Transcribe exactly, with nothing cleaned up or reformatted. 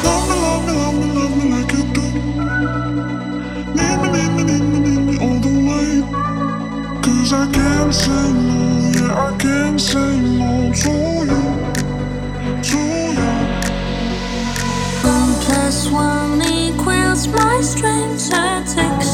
Love me, love me, love me, love me like you do. Need me, need me, need me, need me all the way. Cause I can't say no, yeah, I can't say no to you, to you. One plus one equals my strength. I take